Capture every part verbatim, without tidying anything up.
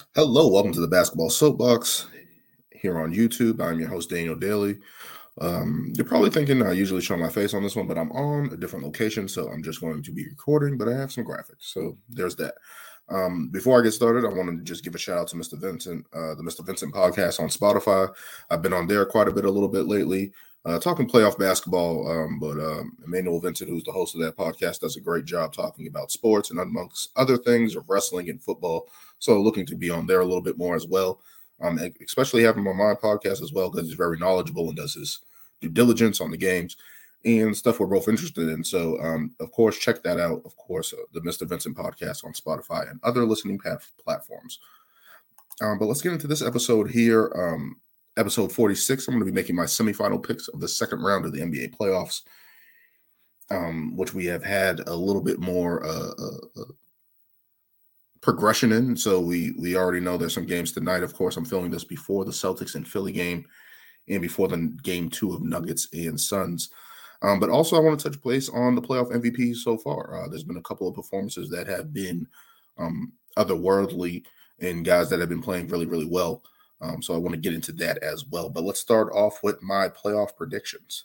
Hello, welcome to the Basketball Soapbox here on YouTube. I'm your host, Daniel Daly. Um, you're probably thinking I usually show my face on this one, but I'm on a different location, so I'm just going to be recording, but I have some graphics. So there's that. Um, before I get started, I want to just give a shout out to Mister Vincent, uh, the Mister Vincent podcast on Spotify. I've been on there quite a bit, a little bit lately, uh, talking playoff basketball. Um, but um, Emmanuel Vincent, who's the host of that podcast, does a great job talking about sports and amongst other things of wrestling and football. So looking to be on there a little bit more as well. Um, e- especially having him on my podcast as well because he's very knowledgeable and does his due diligence on the games and stuff we're both interested in. So, um, of course, check that out. Of course, uh, the Mister Vincent podcast on Spotify and other listening path platforms. Um, but let's get into this episode here. Um, episode forty-six. I'm going to be making my semifinal picks of the second round of the N B A playoffs, um, which we have had a little bit more uh, uh, uh, progression in. So we we already know there's some games tonight. Of course, I'm filming this before the Celtics and Philly game and before the game two of Nuggets and Suns. Um, but also, I want to touch base on the playoff M V Ps so far. Uh, there's been a couple of performances that have been um, otherworldly and guys that have been playing really, really well. Um, so I want to get into that as well. But let's start off with my playoff predictions.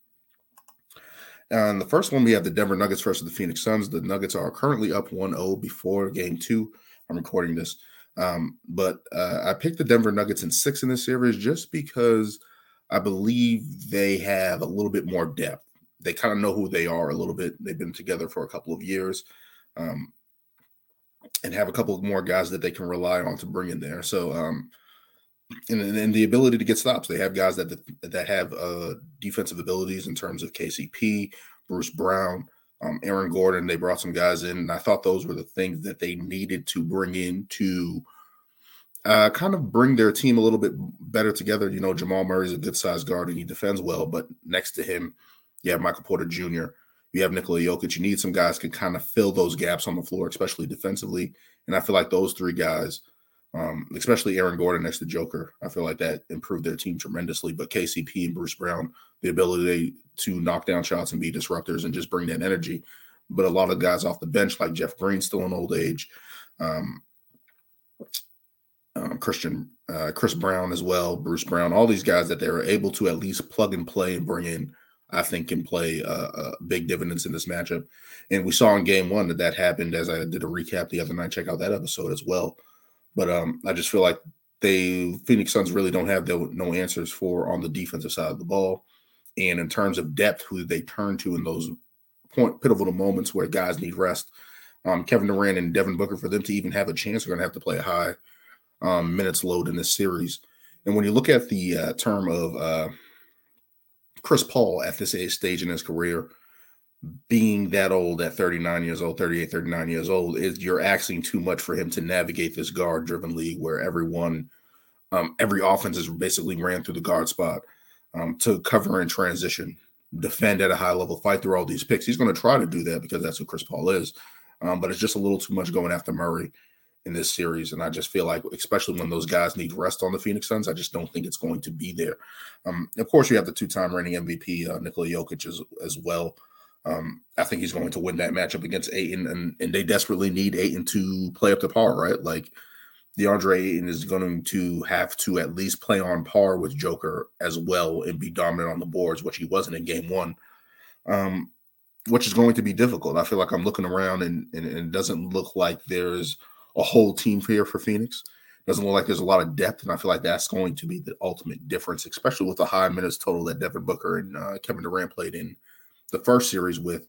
And the first one, we have the Denver Nuggets versus the Phoenix Suns. The Nuggets are currently up one oh before game two. I'm recording this. Um, but uh, I picked the Denver Nuggets in six in this series just because I believe they have a little bit more depth. They kind of know who they are a little bit. They've been together for a couple of years um, and have a couple of more guys that they can rely on to bring in there. So, um, and, and the ability to get stops. They have guys that that have uh, defensive abilities in terms of K C P, Bruce Brown, um, Aaron Gordon. They brought some guys in, and I thought those were the things that they needed to bring in to uh, kind of bring their team a little bit better together. You know, Jamal Murray's a good sized guard and he defends well, but next to him, you have Michael Porter Junior You have Nikola Jokic. You need some guys who can kind of fill those gaps on the floor, especially defensively. And I feel like those three guys, um, especially Aaron Gordon next to Joker, I feel like that improved their team tremendously. But K C P and Bruce Brown, the ability to knock down shots and be disruptors and just bring that energy. But a lot of guys off the bench, like Jeff Green, still in old age. Um, um, Christian, uh, Chris Brown as well, Bruce Brown, all these guys that they're able to at least plug and play and bring in, I think can play uh, uh, big dividends in this matchup. And we saw in game one that that happened as I did a recap the other night. Check out that episode as well. But um, I just feel like they Phoenix Suns really don't have the, no answers for on the defensive side of the ball. And in terms of depth, who they turn to in those point pivotal moments where guys need rest, um, Kevin Durant and Devin Booker, for them to even have a chance, are going to have to play a high um, minutes load in this series. And when you look at the uh, term of uh, Chris Paul at this age, stage in his career, being that old at thirty-nine years old, thirty-eight, thirty-nine years old, is you're asking too much for him to navigate this guard driven league where everyone, um, every offense is basically ran through the guard spot um, to cover in transition, defend at a high level, fight through all these picks. He's going to try to do that because that's who Chris Paul is. Um, but it's just a little too much going after Murray in this series. And I just feel like, especially when those guys need rest on the Phoenix Suns, I just don't think it's going to be there. Um, of course, you have the two-time reigning M V P, uh, Nikola Jokic, as, as well. Um, I think he's going to win that matchup against Ayton, and, and they desperately need Ayton to play up to par, right? Like, DeAndre Ayton is going to have to at least play on par with Joker as well and be dominant on the boards, which he wasn't in game one, um, which is going to be difficult. I feel like I'm looking around and, and, and it doesn't look like there's a whole team here for Phoenix. It doesn't look like there's a lot of depth, and I feel like that's going to be the ultimate difference, especially with the high minutes total that Devin Booker and uh, Kevin Durant played in the first series with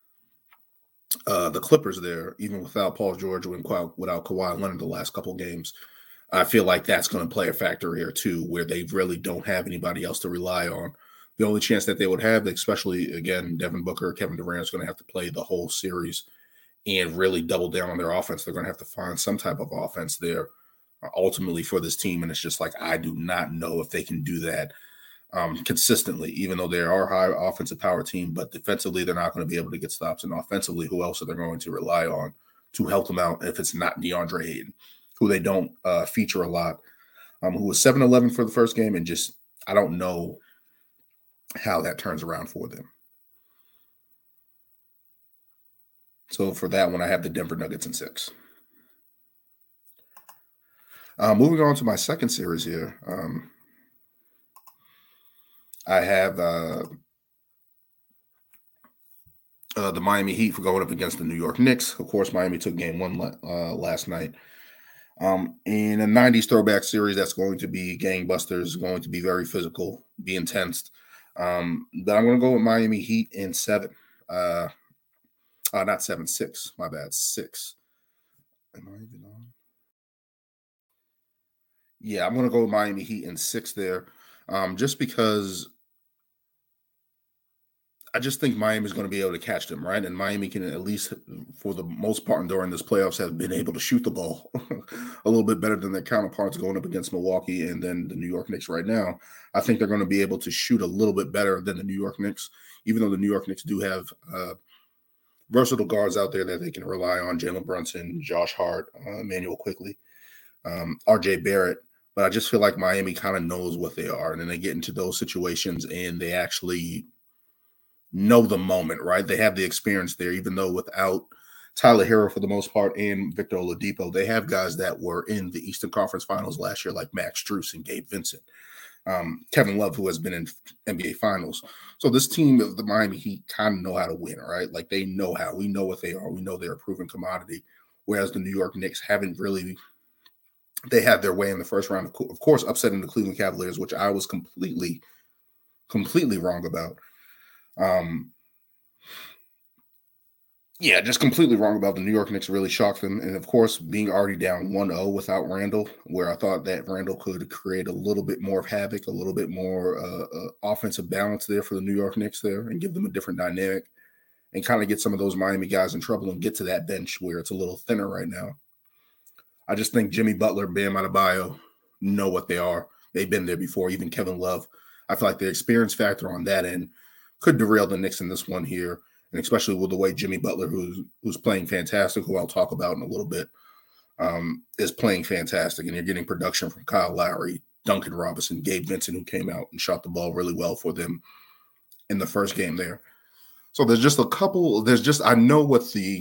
uh, the Clippers there, even without Paul George and without Kawhi Leonard the last couple of games. I feel like that's going to play a factor here too, where they really don't have anybody else to rely on. The only chance that they would have, especially again, Devin Booker, Kevin Durant is going to have to play the whole series and really double down on their offense. They're going to have to find some type of offense there uh, ultimately for this team. And it's just like, I do not know if they can do that um, consistently, even though they are a high offensive power team, but defensively, they're not going to be able to get stops. And offensively, who else are they going to rely on to help them out if it's not DeAndre Ayton, who they don't uh, feature a lot, um, who was seven eleven for the first game. And just, I don't know how that turns around for them. So for that one, I have the Denver Nuggets in six. Uh, moving on to my second series here. Um, I have uh, uh, the Miami Heat for going up against the New York Knicks. Of course, Miami took game one uh, last night. Um, in a nineties throwback series, that's going to be gangbusters, going to be very physical, be intense. Um, but I'm going to go with Miami Heat in seven. Uh, uh, not seven, six. My bad, six. Am I even on? Yeah, I'm going to go with Miami Heat in six there, um, just because I just think Miami's going to be able to catch them, right? And Miami can, at least for the most part during this playoffs, have been able to shoot the ball a little bit better than their counterparts going up against Milwaukee and then the New York Knicks right now. I think they're going to be able to shoot a little bit better than the New York Knicks, even though the New York Knicks do have uh, versatile guards out there that they can rely on: Jalen Brunson, Josh Hart, uh, Emmanuel Quickley, um, R J Barrett. But I just feel like Miami kind of knows what they are, and then they get into those situations and they actually know the moment, right? They have the experience there, even though without Tyler Hero for the most part and Victor Oladipo, they have guys that were in the Eastern Conference Finals last year, like Max Strus and Gabe Vincent, um, Kevin Love, who has been in N B A Finals. So this team of the Miami Heat kind of know how to win, right? Like they know how. We know what they are. We know they're a proven commodity, whereas the New York Knicks haven't really. They had their way in the first round, of course, upsetting the Cleveland Cavaliers, which I was completely, completely wrong about. Um, yeah, just completely wrong about the New York Knicks. Really shocked them. And of course, being already down one oh without Randall, where I thought that Randall could create a little bit more of havoc, a little bit more uh, uh, offensive balance there for the New York Knicks there and give them a different dynamic and kind of get some of those Miami guys in trouble and get to that bench where it's a little thinner right now. I just think Jimmy Butler, Bam Adebayo know what they are. They've been there before, even Kevin Love. I feel like the experience factor on that end could derail the Knicks in this one here, and especially with the way Jimmy Butler, who's who's playing fantastic, who I'll talk about in a little bit, um, is playing fantastic. And you're getting production from Kyle Lowry, Duncan Robinson, Gabe Vincent, who came out and shot the ball really well for them in the first game there. So there's just a couple, there's just, I know what the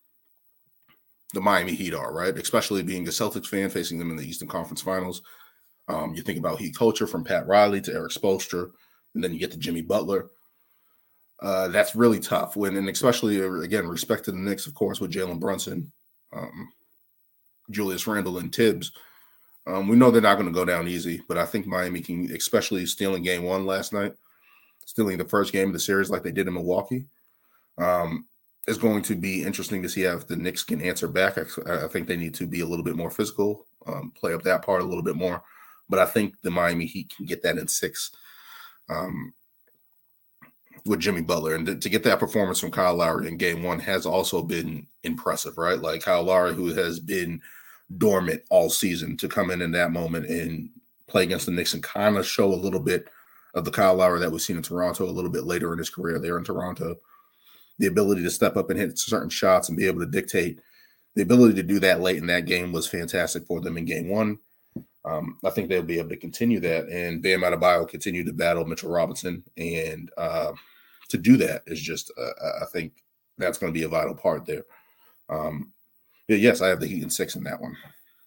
the Miami Heat are, right? Especially being a Celtics fan, facing them in the Eastern Conference Finals. Um, you think about Heat culture from Pat Riley to Eric Spoelstra, and then you get to Jimmy Butler. Uh, that's really tough. When, and especially, again, respect to the Knicks, of course, with Jalen Brunson, um, Julius Randle, and Tibbs. Um, we know they're not going to go down easy, but I think Miami can, especially stealing game one last night, stealing the first game of the series like they did in Milwaukee. Um, It's going to be interesting to see if the Knicks can answer back. I, I think they need to be a little bit more physical, um, play up that part a little bit more. But I think the Miami Heat can get that in six um, with Jimmy Butler. And to, to get that performance from Kyle Lowry in game one has also been impressive, right? Like Kyle Lowry, who has been dormant all season, to come in in that moment and play against the Knicks and kind of show a little bit of the Kyle Lowry that we've seen in Toronto a little bit later in his career there in Toronto. The ability to step up and hit certain shots and be able to dictate. The ability to do that late in that game was fantastic for them in game one. Um, I think they'll be able to continue that. And Bam Adebayo continue to battle Mitchell Robinson. And uh, to do that is just, uh, I think that's going to be a vital part there. Um, yeah, yes, I have the Heat in six in that one.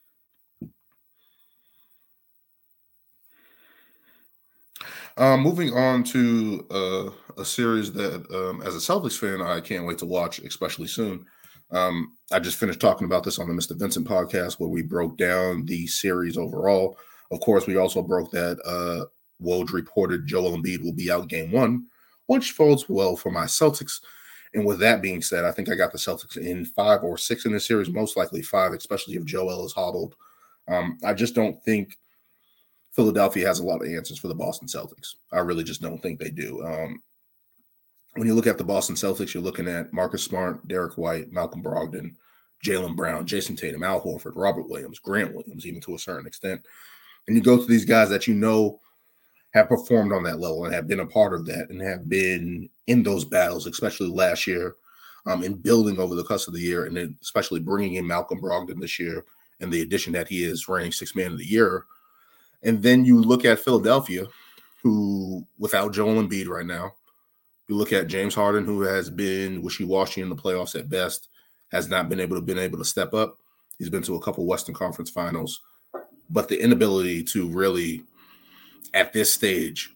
Um, moving on to uh, a series that, um, as a Celtics fan, I can't wait to watch, especially soon. Um, I just finished talking about this on the Mister Vincent podcast where we broke down the series overall. Of course, we also broke that uh, Woj reported Joel Embiid will be out game one, which bodes well for my Celtics. And with that being said, I think I got the Celtics in five or six in the series, most likely five, especially if Joel is hobbled. Um, I just don't think Philadelphia has a lot of answers for the Boston Celtics. I really just don't think they do. Um, when you look at the Boston Celtics, you're looking at Marcus Smart, Derek White, Malcolm Brogdon, Jaylen Brown, Jason Tatum, Al Horford, Robert Williams, Grant Williams, even to a certain extent. And you go to these guys that you know have performed on that level and have been a part of that and have been in those battles, especially last year, um, in building over the course of the year, and then especially bringing in Malcolm Brogdon this year and the addition that he is reigning sixth man of the year. And then you look at Philadelphia, who, without Joel Embiid right now, you look at James Harden, who has been wishy-washy in the playoffs at best, has not been able to been able to step up. He's been to a couple Western Conference Finals. but the inability to really, at this stage,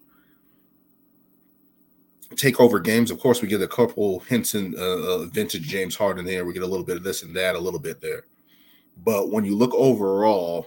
take over games. Of course, we get a couple hints in uh, uh, vintage James Harden there. We get a little bit of this and that, a little bit there. But when you look overall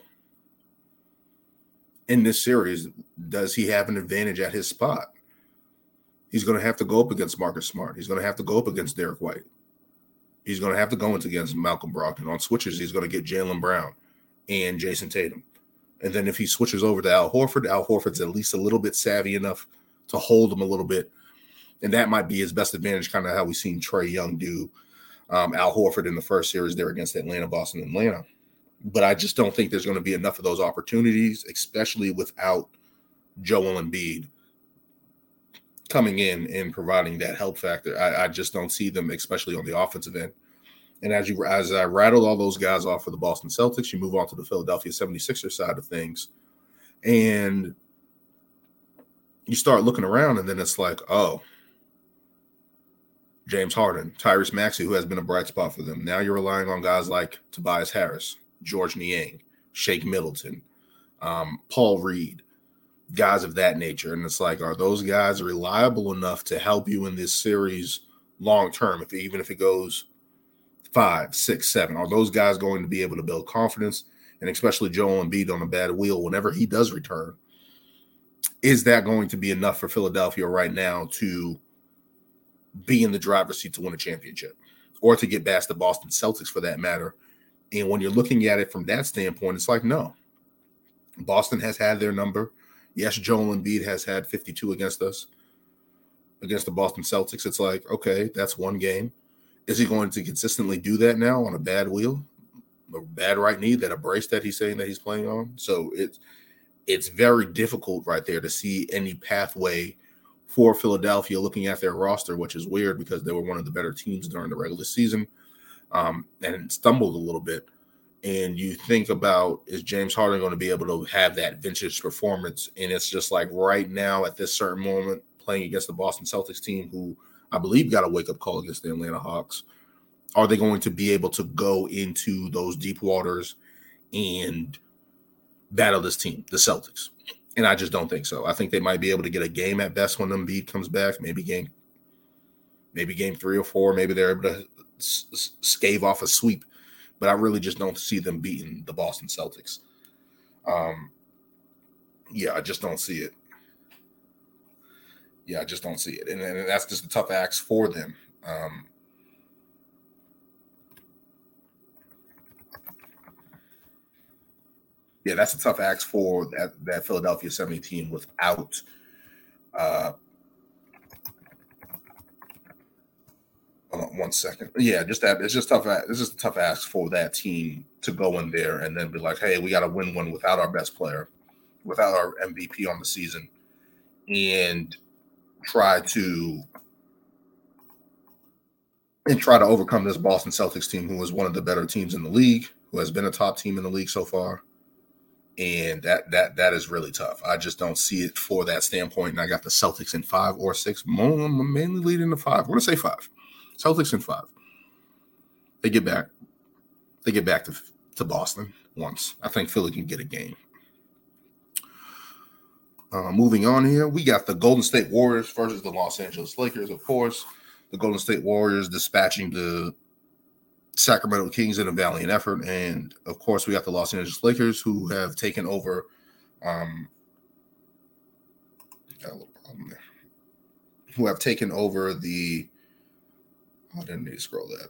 in this series, does he have an advantage at his spot? He's going to have to go up against Marcus Smart. He's going to have to go up against Derek White. He's going to have to go into against Malcolm Brogdon. On switches, he's going to get Jaylen Brown and Jason Tatum. And then if he switches over to Al Horford, Al Horford's at least a little bit savvy enough to hold him a little bit. And that might be his best advantage, kind of how we've seen Trae Young do um, Al Horford in the first series there against Atlanta, Boston, Atlanta. But I just don't think there's going to be enough of those opportunities, especially without Joel Embiid coming in and providing that help factor. I, I just don't see them, especially on the offensive end. And as you as I rattled all those guys off for the Boston Celtics, you move on to the Philadelphia seventy-sixers side of things. And you start looking around, and then it's like, oh, James Harden, Tyrese Maxey, who has been a bright spot for them. Now you're relying on guys like Tobias Harris, George Niang, Shake Middleton, um, Paul Reed, guys of that nature. And it's like, are those guys reliable enough to help you in this series long term? If even if it goes five, six, seven, are those guys going to be able to build confidence? And especially Joel Embiid on a bad wheel whenever he does return. Is that going to be enough for Philadelphia right now to be in the driver's seat to win a championship or to get past the Boston Celtics for that matter? And when you're looking at it from that standpoint, it's like, no. Boston has had their number. Yes, Joel Embiid has had fifty-two against us, against the Boston Celtics. It's like, okay, that's one game. Is he going to consistently do that now on a bad wheel, a bad right knee, that a brace that he's saying that he's playing on? So it's it's very difficult right there to see any pathway for Philadelphia looking at their roster, which is weird because they were one of the better teams during the regular season um, and stumbled a little bit. And you think about, is James Harden going to be able to have that vintage performance? And it's just like right now at this certain moment, playing against the Boston Celtics team, who I believe got a wake-up call against the Atlanta Hawks, are they going to be able to go into those deep waters and battle this team, the Celtics? And I just don't think so. I think they might be able to get a game at best when Embiid comes back, maybe game, maybe game three or four. Maybe they're able to s- scave off a sweep. But I really just don't see them beating the Boston Celtics. Um, yeah, I just don't see it. Yeah, I just don't see it. And, and that's just a tough ask for them. Um, yeah, that's a tough ask for that, that Philadelphia seventy team without uh, hold on one second. Yeah, just that it's just tough. It's just a tough ask for that team to go in there and then be like, hey, we got to win one without our best player, without our M V P on the season, and try to and try to overcome this Boston Celtics team, who is one of the better teams in the league, who has been a top team in the league so far. And that that that is really tough. I just don't see it for that standpoint. And I got the Celtics in five or six, mainly leading to five. I want to say five. Celtics in five. They get back. They get back to, to Boston once. I think Philly can get a game. Uh, moving on here, we got the Golden State Warriors versus the Los Angeles Lakers. Of course, the Golden State Warriors dispatching the Sacramento Kings in a valiant effort. And, of course, we got the Los Angeles Lakers, who have taken over. Um, got a little problem there. Who have taken over the – oh, I didn't need to scroll that.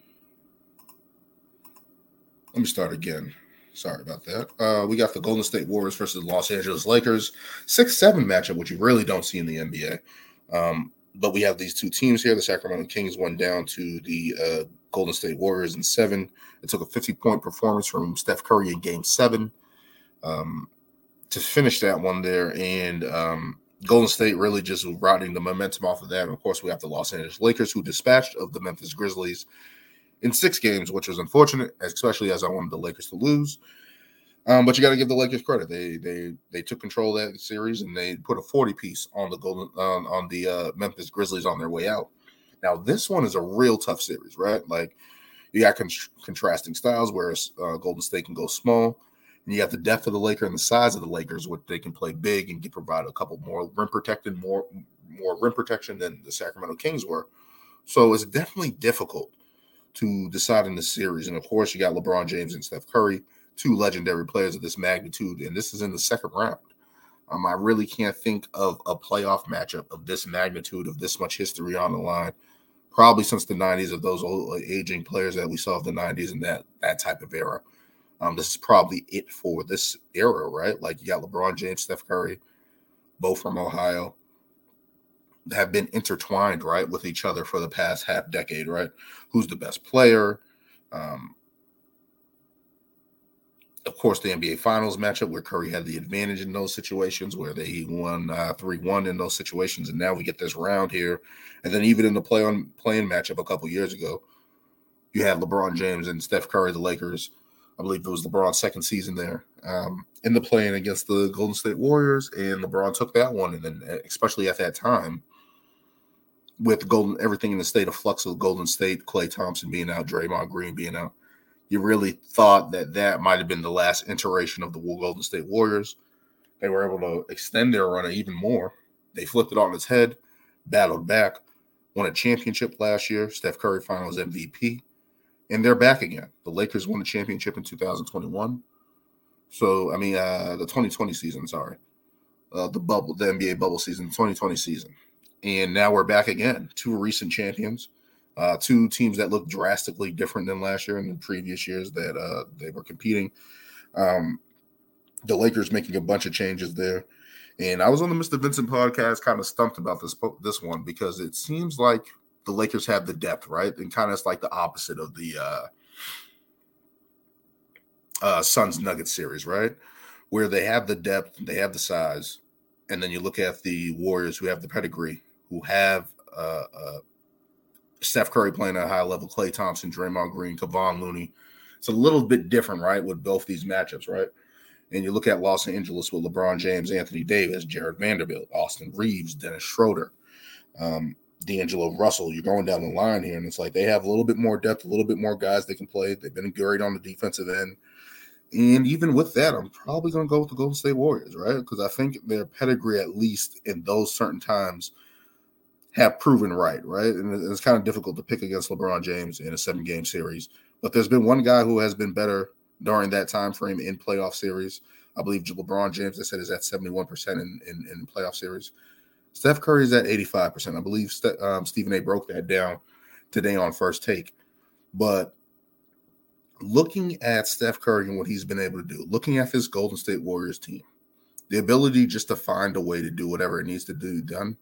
Let me start again. Sorry about that. Uh, we got the Golden State Warriors versus the Los Angeles Lakers. six seven matchup, which you really don't see in the N B A. Um, but we have these two teams here. The Sacramento Kings went down to the uh, Golden State Warriors in seven. It took a fifty-point performance from Steph Curry in game seven um, to finish that one there. And um, Golden State really just riding the momentum off of that. And, of course, we have the Los Angeles Lakers, who dispatched of the Memphis Grizzlies in six games, which was unfortunate, especially as I wanted the Lakers to lose. Um, but you got to give the Lakers credit. They they they took control of that series and they put a forty piece on the Golden um, on the uh, Memphis Grizzlies on their way out. Now this one is a real tough series, right? Like you got con- contrasting styles, whereas uh, Golden State can go small, And you have the depth of the Lakers and the size of the Lakers, which they can play big and get provide a couple more rim protected, more more rim protection than the Sacramento Kings were. So it's definitely difficult to decide in this series. And of course, you got LeBron James and Steph Curry, two legendary players of this magnitude, and this is in the second round. Um, I really can't think of a playoff matchup of this magnitude, of this much history on the line, probably since the nineties, of those old aging players that we saw of the nineties and that that type of era. Um, this is probably it for this era, right? Like, you got LeBron James, Steph Curry, both from Ohio, have been intertwined, right, with each other for the past half decade, right? Who's the best player? Um, of course, the N B A Finals matchup where Curry had the advantage in those situations, where they won uh, three one in those situations, and now we get this round here. And then even in the play on playing matchup a couple years ago, you had LeBron James and Steph Curry, the Lakers. I believe it was LeBron's second season there, um, in the playing against the Golden State Warriors, and LeBron took that one. And then, especially at that time, with Golden everything in the state of flux of Golden State, Klay Thompson being out, Draymond Green being out, you really thought that that might have been the last iteration of the Golden State Warriors. They were able to extend their run even more. They flipped it on its head, battled back, won a championship last year, Steph Curry Finals M V P. And they're back again. The Lakers won the championship in two thousand twenty-one. So, I mean, uh, the twenty twenty season, sorry. Uh, the bubble, the N B A bubble season, twenty twenty season. And now we're back again. Two recent champions. Uh, two teams that look drastically different than last year and the previous years that uh, they were competing. Um, the Lakers making a bunch of changes there. And I was on the Mister Vincent podcast kind of stumped about this, this one because it seems like the Lakers have the depth, right? And kind of it's like the opposite of the uh, uh, Suns-Nuggets series, right? Where they have the depth, they have the size, and then you look at the Warriors who have the pedigree, who have uh, uh, Steph Curry playing at a high level, Klay Thompson, Draymond Green, Kevon Looney. It's a little bit different, right, with both these matchups, right? And you look at Los Angeles with LeBron James, Anthony Davis, Jared Vanderbilt, Austin Reeves, Dennis Schroeder, um, D'Angelo Russell. You're going down the line here, and it's like they have a little bit more depth, a little bit more guys they can play. They've been great on the defensive end. And even with that, I'm probably going to go with the Golden State Warriors, right? Because I think their pedigree, at least in those certain times, have proven right, right? And it's kind of difficult to pick against LeBron James in a seven-game series. But there's been one guy who has been better during that time frame in playoff series. I believe LeBron James, I said, is at seventy-one percent in, in, in playoff series. Steph Curry is at eighty-five percent. I believe St- um, Stephen A. broke that down today on First Take. But looking at Steph Curry and what he's been able to do, looking at this Golden State Warriors team, the ability just to find a way to do whatever it needs to do done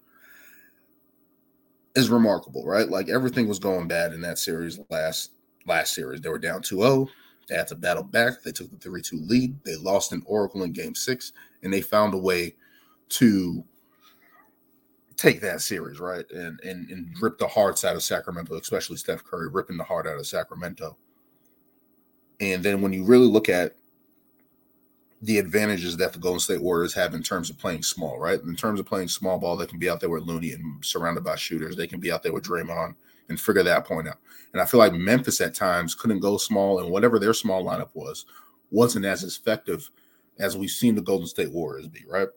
is remarkable, right? Like, everything was going bad in that series last last series. They were down two oh. They had to battle back. They took the three two lead. They lost in Oracle in game six, and they found a way to take that series, right? And, and, and rip the hearts out of Sacramento, especially Steph Curry, ripping the heart out of Sacramento. And then when you really look at the advantages that the Golden State Warriors have in terms of playing small, right? In terms of playing small ball, they can be out there with Looney and surrounded by shooters. They can be out there with Draymond and figure that point out. And I feel like Memphis at times couldn't go small, and whatever their small lineup was, wasn't as effective as we've seen the Golden State Warriors be, right?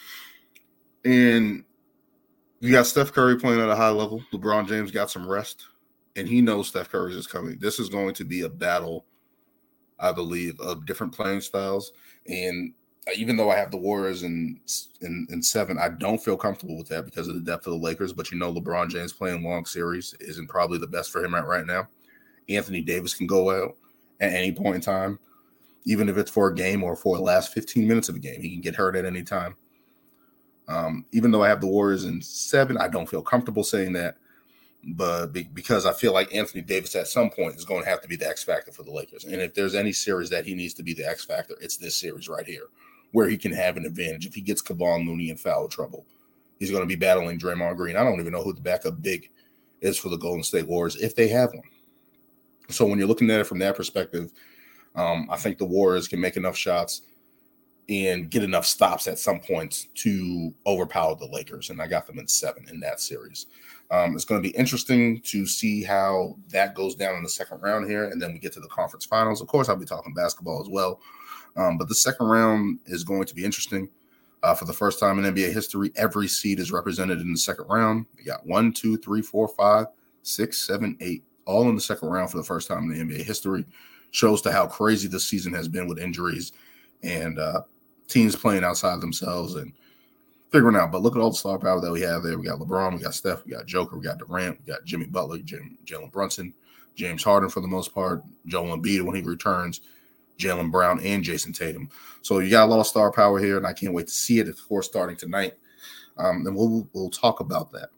And you got Steph Curry playing at a high level. LeBron James got some rest, and he knows Steph Curry is coming. This is going to be a battle, I believe, of different playing styles. And even though I have the Warriors in, in in seven, I don't feel comfortable with that because of the depth of the Lakers. But you know, LeBron James playing long series isn't probably the best for him at right now. Anthony Davis can go out at any point in time, even if it's for a game or for the last fifteen minutes of a game. He can get hurt at any time. Um, even though I have the Warriors in seven, I don't feel comfortable saying that. But be, because I feel like Anthony Davis at some point is going to have to be the X factor for the Lakers. And if there's any series that he needs to be the X factor, it's this series right here, where he can have an advantage. If he gets Kevon Looney in foul trouble, he's going to be battling Draymond Green. I don't even know who the backup big is for the Golden State Warriors, if they have one. So when you're looking at it from that perspective, um, I think the Warriors can make enough shots and get enough stops at some points to overpower the Lakers. And I got them in seven in that series. Um, it's going to be interesting to see how that goes down in the second round here. And then we get to the conference finals. Of course, I'll be talking basketball as well. Um, but the second round is going to be interesting. Uh, for the first time in N B A history, every seed is represented in the second round. We got one, two, three, four, five, six, seven, eight, all in the second round for the first time in the N B A history. Shows to how crazy this season has been with injuries and uh, teams playing outside themselves and figuring out. But look at all the star power that we have there. We got LeBron, we got Steph, we got Joker, we got Durant, we got Jimmy Butler, Jalen Brunson, James Harden for the most part, Joel Embiid when he returns, Jaylen Brown, and Jason Tatum. So you got a lot of star power here, and I can't wait to see it, of course, starting tonight. Um, and we'll we'll talk about that.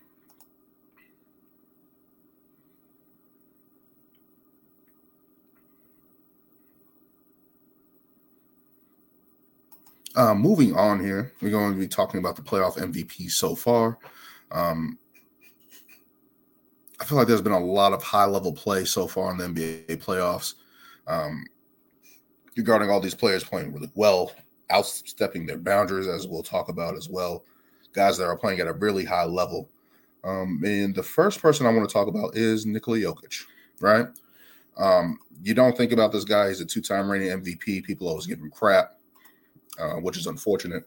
Uh, moving on here, we're going to be talking about the playoff M V P so far. Um, I feel like there's been a lot of high-level play so far in the N B A playoffs um, regarding all these players playing really well, outstepping their boundaries, as we'll talk about as well. Guys that are playing at a really high level. Um, and the first person I want to talk about is Nikola Jokic, right? Um, you don't think about this guy. He's a two-time reigning M V P. People always give him crap. Uh, which is unfortunate.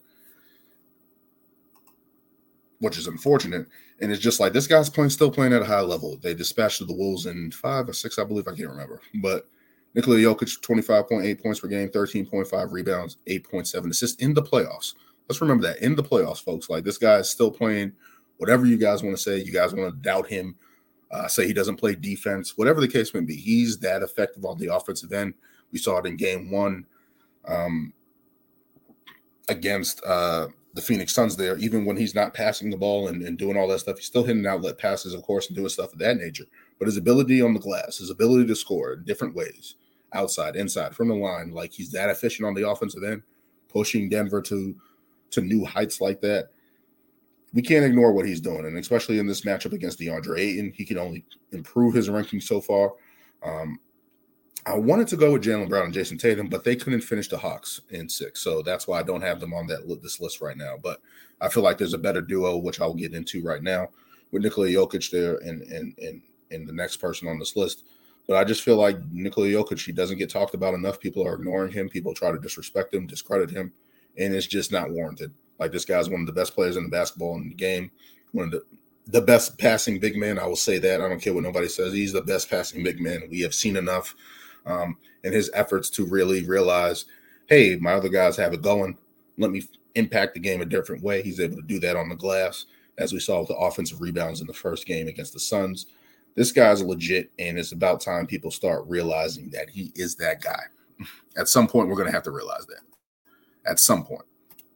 Which is unfortunate. And it's just like this guy's playing, still playing at a high level. They dispatched the Wolves in five or six, I believe. I can't remember. But Nikola Jokic, twenty-five point eight points per game, thirteen point five rebounds, eight point seven assists in the playoffs. Let's remember that. In the playoffs, folks. Like this guy is still playing. Whatever you guys want to say, you guys want to doubt him, uh, say he doesn't play defense, whatever the case may be. He's that effective on the offensive end. We saw it in game one. Um, against uh, the Phoenix Suns there, even when he's not passing the ball and, and doing all that stuff, he's still hitting outlet passes, of course, and doing stuff of that nature. But his ability on the glass, his ability to score in different ways, outside, inside, from the line, like he's that efficient on the offensive end, pushing Denver to, to new heights like that. We can't ignore what he's doing, and especially in this matchup against DeAndre Ayton, he can only improve his ranking so far. Um, I wanted to go with Jaylen Brown and Jason Tatum, but they couldn't finish the Hawks in six. So that's why I don't have them on that this list right now. But I feel like there's a better duo, which I'll get into right now, with Nikola Jokic there and and and and the next person on this list. But I just feel like Nikola Jokic, he doesn't get talked about enough. People are ignoring him. People try to disrespect him, discredit him, and it's just not warranted. Like this guy's one of the best players in the basketball in the game, one of the the best passing big man. I will say that. I don't care what nobody says. He's the best passing big man. We have seen enough. Um, and his efforts to really realize, hey, my other guys have it going. Let me impact the game a different way. He's able to do that on the glass, as we saw with the offensive rebounds in the first game against the Suns. This guy's legit, and it's about time people start realizing that he is that guy. At some point, we're going to have to realize that. At some point.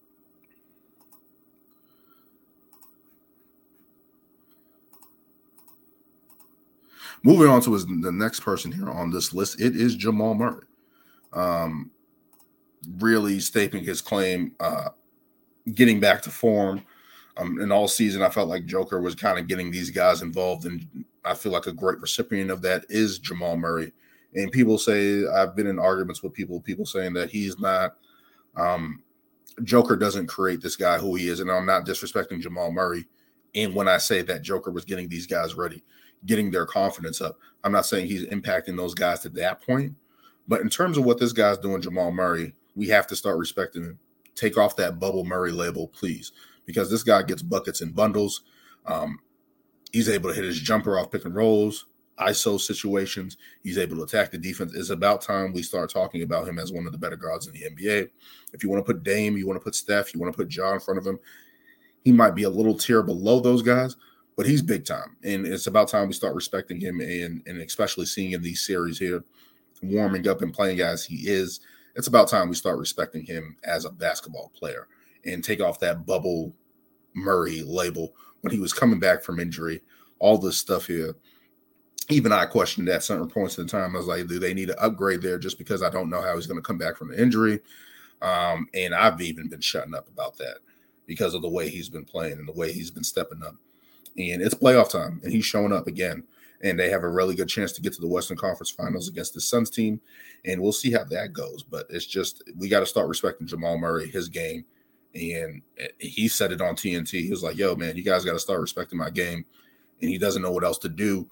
Moving on to his, the next person here on this list, it is Jamal Murray. Um, really stating his claim, uh, getting back to form. Um, in all season, I felt like Joker was kind of getting these guys involved, and I feel like a great recipient of that is Jamal Murray. And people say, I've been in arguments with people, people saying that he's not, um, Joker doesn't create this guy who he is, and I'm not disrespecting Jamal Murray. And when I say that Joker was getting these guys ready, getting their confidence up, I'm not saying he's impacting those guys to that point. But in terms of what this guy's doing, Jamal Murray, we have to start respecting him. Take off that Bubble Murray label, please, because this guy gets buckets in bundles. Um, he's able to hit his jumper off pick and rolls, I S O situations. He's able to attack the defense. It's about time we start talking about him as one of the better guards in the N B A. If you want to put Dame, you want to put Steph, you want to put Ja in front of him, he might be a little tier below those guys, but he's big time. And it's about time we start respecting him, and, and especially seeing in these series here, warming up and playing as he is. It's about time we start respecting him as a basketball player and take off that Bubble Murray label when he was coming back from injury, all this stuff here. Even I questioned at certain points in the time. I was like, do they need to upgrade there just because I don't know how he's going to come back from the injury? Um, and I've even been shutting up about that because of the way he's been playing and the way he's been stepping up. And it's playoff time, and he's showing up again. And they have a really good chance to get to the Western Conference Finals against the Suns team. And we'll see how that goes. But it's just, we got to start respecting Jamal Murray, his game. And he said it on T N T. He was like, yo, man, you guys got to start respecting my game. And he doesn't know what else to do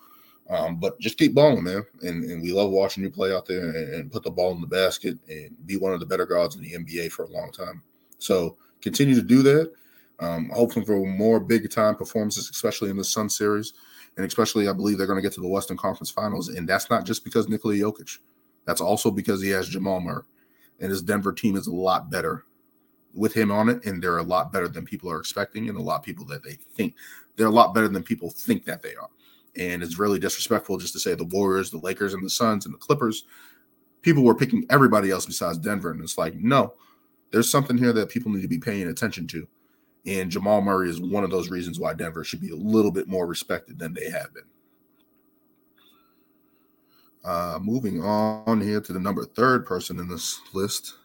Um, but just keep balling, man. And, and we love watching you play out there and, and put the ball in the basket and be one of the better guards in the N B A for a long time. So continue to do that. Um, hoping for more big time performances, especially in the Sun series. And especially, I believe they're going to get to the Western Conference Finals. And that's not just because Nikola Jokic. That's also because he has Jamal Murray. And his Denver team is a lot better with him on it. And they're a lot better than people are expecting. And a lot of people that they think. They're a lot better than people think that they are. And it's really disrespectful just to say the Warriors, the Lakers, and the Suns, and the Clippers. People were picking everybody else besides Denver. And it's like, no, there's something here that people need to be paying attention to. And Jamal Murray is one of those reasons why Denver should be a little bit more respected than they have been. Uh, moving on here to the number third person in this list,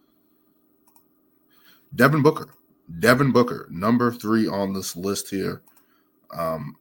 Devin Booker. Devin Booker, number three on this list here. Um,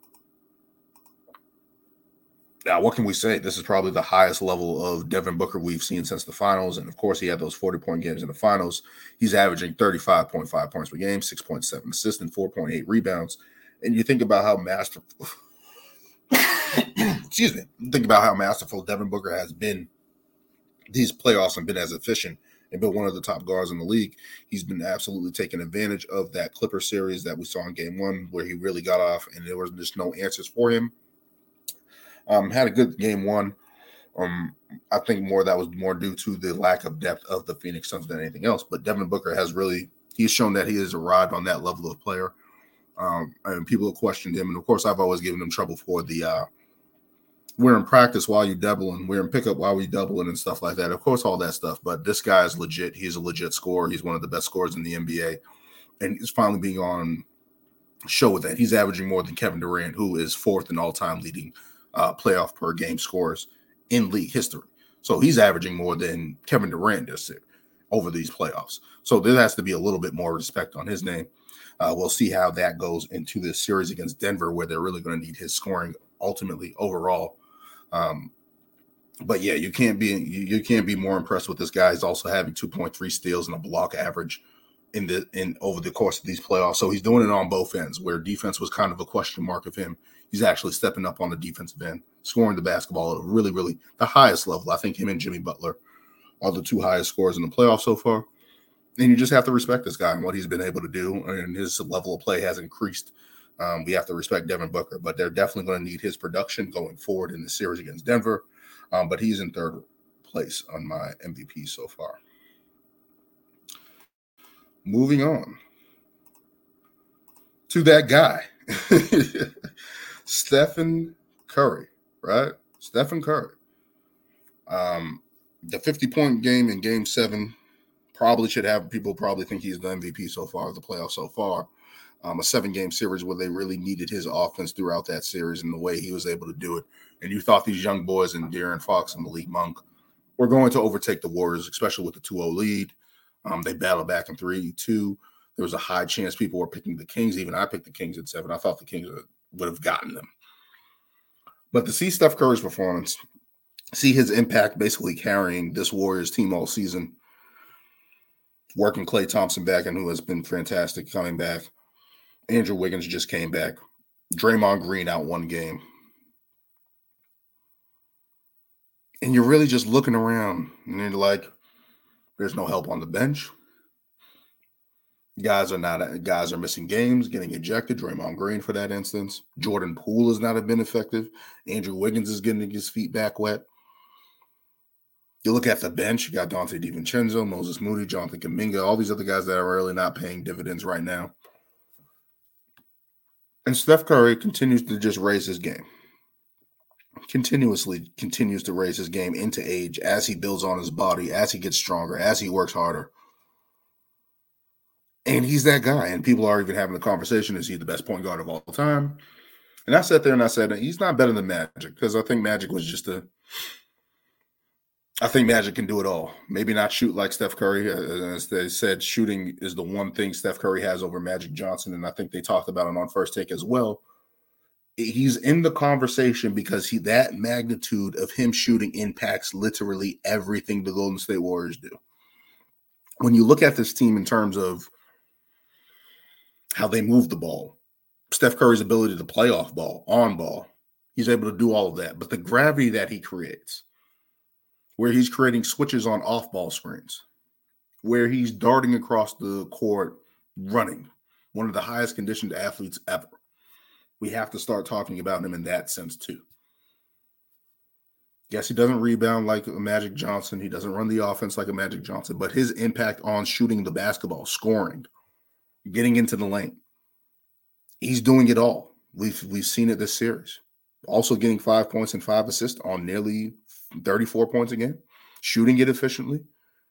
Now, what can we say? This is probably the highest level of Devin Booker we've seen since the finals. And, of course, he had those forty-point games in the finals. He's averaging thirty-five point five points per game, six point seven assists, and four point eight rebounds. And you think about how masterful – excuse me. Think about how masterful Devin Booker has been these playoffs and been as efficient and been one of the top guards in the league. He's been absolutely taking advantage of that Clipper series that we saw in game one where he really got off and there was just no answers for him. Um, had a good game one. Um, I think more that was more due to the lack of depth of the Phoenix Suns than anything else. But Devin Booker has really he's shown that he has arrived on that level of player. Um, and people have questioned him. And of course, I've always given him trouble for the uh, we're in practice while you double and we're in pickup while we doubling and stuff like that. Of course, all that stuff. But this guy is legit. He's a legit scorer. He's one of the best scorers in the N B A. And he's finally being on show with that. He's averaging more than Kevin Durant, who is fourth in all-time leading Uh, playoff per game scores in league history. So he's averaging more than Kevin Durant does over these playoffs. So there has to be a little bit more respect on his name. Uh, we'll see how that goes into this series against Denver, where they're really going to need his scoring ultimately overall. Um, but yeah, you can't be you, you can't be more impressed with this guy. He's also having two point three steals and a block average in the in over the course of these playoffs. So he's doing it on both ends, where defense was kind of a question mark of him. He's actually stepping up on the defensive end, scoring the basketball at a really, really the highest level. I think him and Jimmy Butler are the two highest scorers in the playoffs so far. And you just have to respect this guy and what he's been able to do. And his level of play has increased. Um, we have to respect Devin Booker, but they're definitely going to need his production going forward in the series against Denver. Um, but he's in third place on my M V P so far. Moving on to that guy. Stephen Curry, right? Stephen Curry. Um, the fifty-point game in game seven probably should have people probably think he's the M V P so far of the playoffs so far. Um, a seven-game series where they really needed his offense throughout that series and the way he was able to do it. And you thought these young boys and De'Aaron Fox and Malik Monk were going to overtake the Warriors, especially with the two oh lead. Um, they battled back in three two. There was a high chance people were picking the Kings. Even I picked the Kings at seven. I thought the Kings would would have gotten them. But to see Steph Curry's performance, see his impact basically carrying this Warriors team all season, working Klay Thompson back and who has been fantastic coming back. Andrew Wiggins just came back. Draymond Green out one game. And you're really just looking around and you're like, there's no help on the bench. Guys are not guys are missing games, getting ejected. Draymond Green, for that instance. Jordan Poole has not been effective. Andrew Wiggins is getting his feet back wet. You look at the bench, you got Dante DiVincenzo, Moses Moody, Jonathan Kuminga, all these other guys that are really not paying dividends right now. And Steph Curry continues to just raise his game. Continuously continues to raise his game into age as he builds on his body, as he gets stronger, as he works harder. And he's that guy. And people are even having the conversation, is he the best point guard of all time? And I sat there and I said, he's not better than Magic, because I think Magic was just a – I think Magic can do it all. Maybe not shoot like Steph Curry. As they said, shooting is the one thing Steph Curry has over Magic Johnson, and I think they talked about it on First Take as well. He's in the conversation because he that magnitude of him shooting impacts literally everything the Golden State Warriors do. When you look at this team in terms of how they move the ball, Steph Curry's ability to play off ball, on ball, He's able to do all of that. But the gravity that he creates, where he's creating switches on off-ball screens, where he's darting across the court, running, one of the highest conditioned athletes ever. We have to start talking about him in that sense too. Yes, he doesn't rebound like a Magic Johnson. He doesn't run the offense like a Magic Johnson, but his impact on shooting the basketball, scoring, getting into the lane, he's doing it all. We've we've seen it this series. Also getting five points and five assists on nearly thirty-four points again, shooting it efficiently.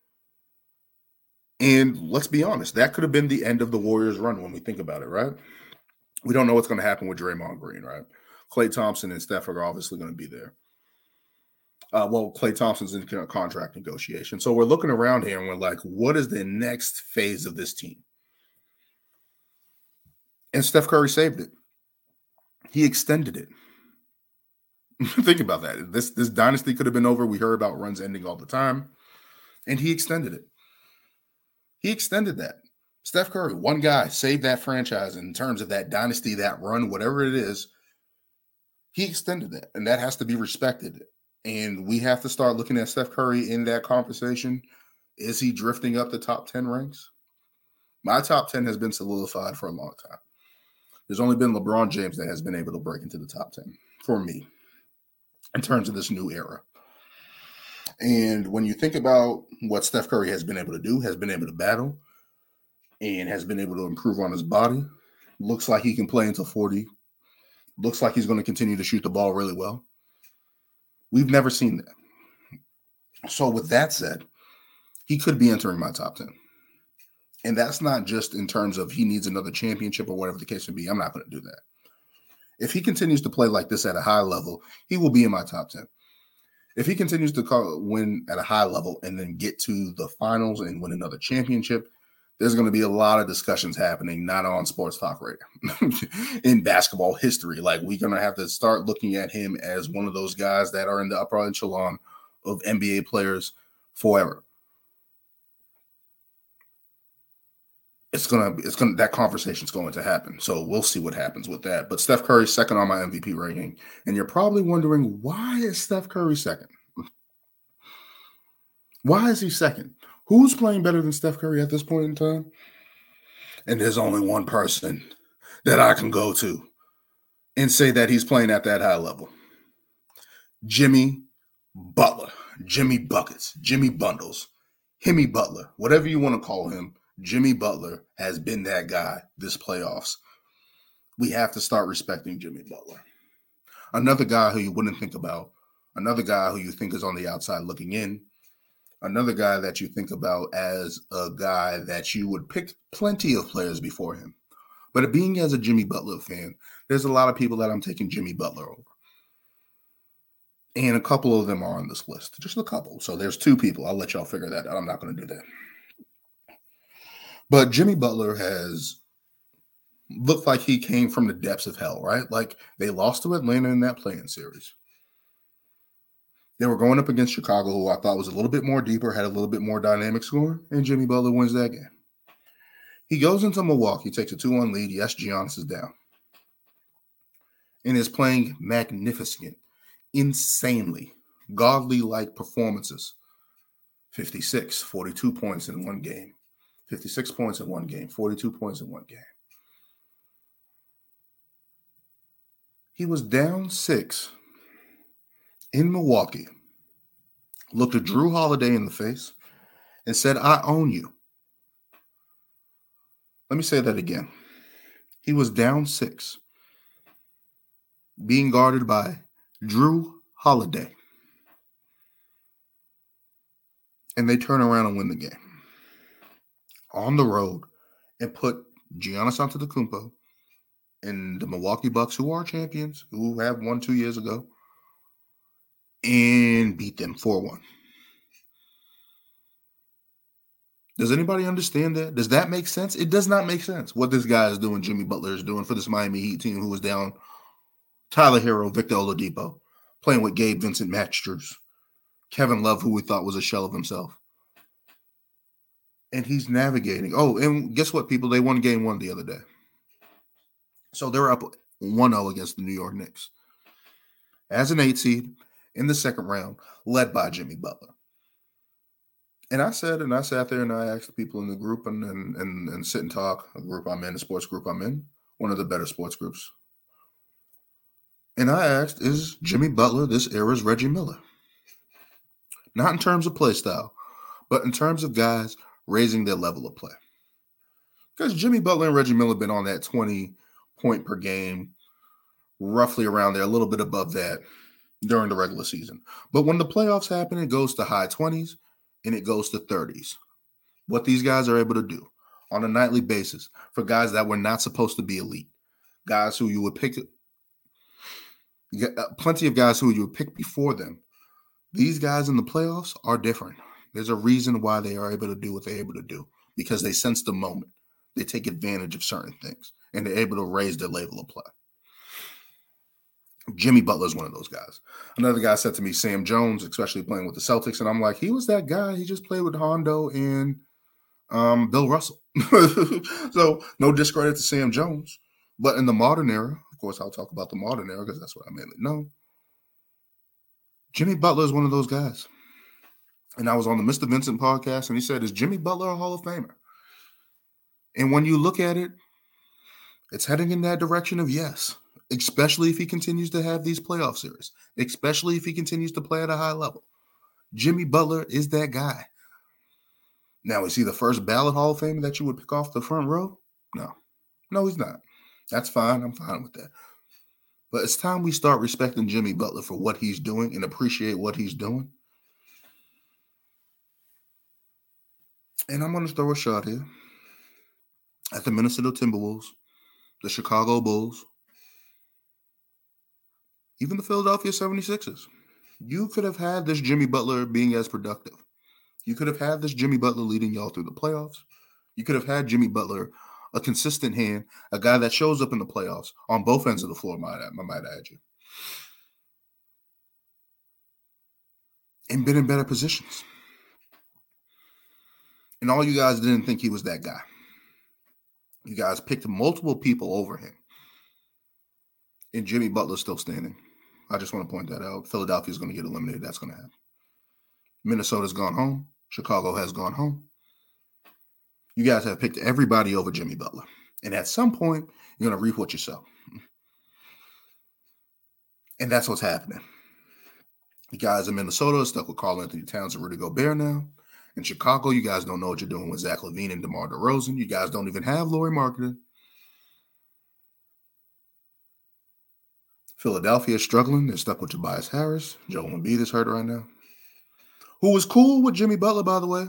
And let's be honest, that could have been the end of the Warriors' run when we think about it, right? We don't know what's going to happen with Draymond Green, right? Klay Thompson and Steph are obviously going to be there. Uh, well, Klay Thompson's in a contract negotiation. So we're looking around here and we're like, what is the next phase of this team? And Steph Curry saved it. He extended it. Think about that. This, this dynasty could have been over. We heard about runs ending all the time. And he extended it. He extended that. Steph Curry, one guy, saved that franchise in terms of that dynasty, that run, whatever it is. He extended that. And that has to be respected. And we have to start looking at Steph Curry in that conversation. Is he drifting up the top ten ranks? My top ten has been solidified for a long time. There's only been LeBron James that has been able to break into the top ten for me in terms of this new era. And when you think about what Steph Curry has been able to do, has been able to battle, and has been able to improve on his body, looks like he can play until forty, looks like he's going to continue to shoot the ball really well. We've never seen that. So with that said, he could be entering my top ten. And that's not just in terms of he needs another championship or whatever the case may be. I'm not going to do that. If he continues to play like this at a high level, he will be in my top ten. If he continues to call, win at a high level and then get to the finals and win another championship, there's going to be a lot of discussions happening, not on Sports Talk Radio, in basketball history. Like, we're going to have to start looking at him as one of those guys that are in the upper echelon of N B A players forever. It's gonna, it's gonna, that conversation's going to happen. So we'll see what happens with that. But Steph Curry's second on my M V P ranking, and you're probably wondering, why is Steph Curry second? Why is he second? Who's playing better than Steph Curry at this point in time? And there's only one person that I can go to and say that he's playing at that high level. Jimmy Butler, Jimmy Buckets, Jimmy Bundles, Himmy Butler, whatever you want to call him. Jimmy Butler has been that guy this playoffs. We have to start respecting Jimmy Butler. Another guy who you wouldn't think about, another guy who you think is on the outside looking in, another guy that you think about as a guy that you would pick plenty of players before him. But being as a Jimmy Butler fan, there's a lot of people that I'm taking Jimmy Butler over. And a couple of them are on this list. Just a couple. So there's two people. I'll let y'all figure that out. I'm not going to do that. But Jimmy Butler has looked like he came from the depths of hell, right? Like, they lost to Atlanta in that play-in series. They were going up against Chicago, who I thought was a little bit more deeper, had a little bit more dynamic scoring, and Jimmy Butler wins that game. He goes into Milwaukee, takes a two one lead. Yes, Giannis is down. And is playing magnificent, insanely, godly-like performances. fifty-six, forty-two points in one game. fifty-six points in one game, forty-two points in one game. He was down six in Milwaukee, looked at Drew Holiday in the face, and said, I own you. Let me say that again. He was down six, being guarded by Drew Holiday. And they turn around and win the game on the road and put Giannis Antetokounmpo and the Milwaukee Bucks, who are champions, who have won two years ago, and beat them four one. Does anybody understand that? Does that make sense? It does not make sense what this guy is doing, Jimmy Butler is doing for this Miami Heat team who was down Tyler Hero, Victor Oladipo, playing with Gabe Vincent, Max Strus, Kevin Love, who we thought was a shell of himself. And he's navigating. Oh, and guess what, people? They won game one the other day. So they're up one oh against the New York Knicks. as an eight seed in the second round, led by Jimmy Butler. And I said, and I sat there and I asked the people in the group and and and, and sit and talk, a group I'm in, a sports group I'm in, one of the better sports groups. And I asked, is Jimmy Butler this era's Reggie Miller? Not in terms of play style, but in terms of guys raising their level of play. Because Jimmy Butler and Reggie Miller have been on that twenty point per game, roughly around there, a little bit above that during the regular season. But when the playoffs happen, it goes to high twenties and it goes to thirties. What these guys are able to do on a nightly basis for guys that were not supposed to be elite, guys who you would pick, plenty of guys who you would pick before them. These guys in the playoffs are different. There's a reason why they are able to do what they're able to do, because they sense the moment. They take advantage of certain things, and they're able to raise their level of play. Jimmy Butler is one of those guys. Another guy said to me, Sam Jones, especially playing with the Celtics, and I'm like, he was that guy. He just played with Hondo and um, Bill Russell. So no discredit to Sam Jones. But in the modern era, of course, I'll talk about the modern era because that's what I mainly know. Jimmy Butler is one of those guys. And I was on the Mister Vincent podcast, and he said, is Jimmy Butler a Hall of Famer? And when you look at it, it's heading in that direction of yes, especially if he continues to have these playoff series, especially if he continues to play at a high level. Jimmy Butler is that guy. Now, is he the first ballot Hall of Famer that you would pick off the front row? No. No, he's not. That's fine. I'm fine with that. But it's time we start respecting Jimmy Butler for what he's doing and appreciate what he's doing. And I'm going to throw a shot here at the Minnesota Timberwolves, the Chicago Bulls, even the Philadelphia seventy-sixers. You could have had this Jimmy Butler being as productive. You could have had this Jimmy Butler leading y'all through the playoffs. You could have had Jimmy Butler, a consistent hand, a guy that shows up in the playoffs on both ends of the floor, might I might add you, and been in better positions. And all you guys didn't think he was that guy. You guys picked multiple people over him. And Jimmy Butler's still standing. I just want to point that out. Philadelphia's going to get eliminated. That's going to happen. Minnesota's gone home. Chicago has gone home. You guys have picked everybody over Jimmy Butler. And at some point, you're going to reap what you sow. And that's what's happening. You guys in Minnesota are stuck with Karl-Anthony Towns and Rudy Gobert now. In Chicago, you guys don't know what you're doing with Zach LaVine and DeMar DeRozan. You guys don't even have Lauri Markkanen. Philadelphia is struggling. They're stuck with Tobias Harris. Joel Embiid is hurt right now. Who was cool with Jimmy Butler, by the way.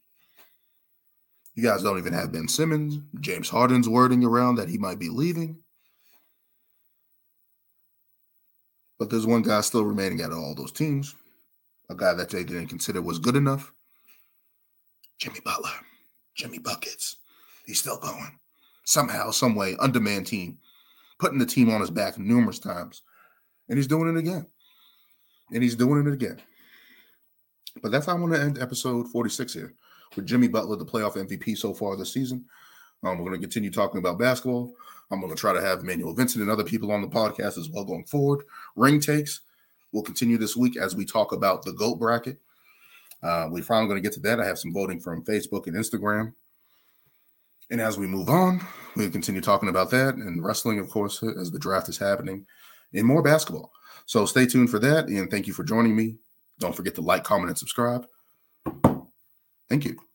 You guys don't even have Ben Simmons. James Harden's wording around that he might be leaving. But there's one guy still remaining out of all those teams. A guy that they didn't consider was good enough. Jimmy Butler. Jimmy Buckets. He's still going. Somehow, some way, undermanned team. Putting the team on his back numerous times. And he's doing it again. And he's doing it again. But that's how I want to end episode forty-six here. With Jimmy Butler, the playoff M V P so far this season. Um, we're going to continue talking about basketball. I'm going to try to have Emmanuel Vincent and other people on the podcast as well going forward. Ring takes will continue this week as we talk about the GOAT bracket. Uh, we're finally going to get to that. I have some voting from Facebook and Instagram. And as we move on, we'll continue talking about that and wrestling, of course, as the draft is happening, and more basketball. So stay tuned for that, and thank you for joining me. Don't forget to like, comment, and subscribe. Thank you.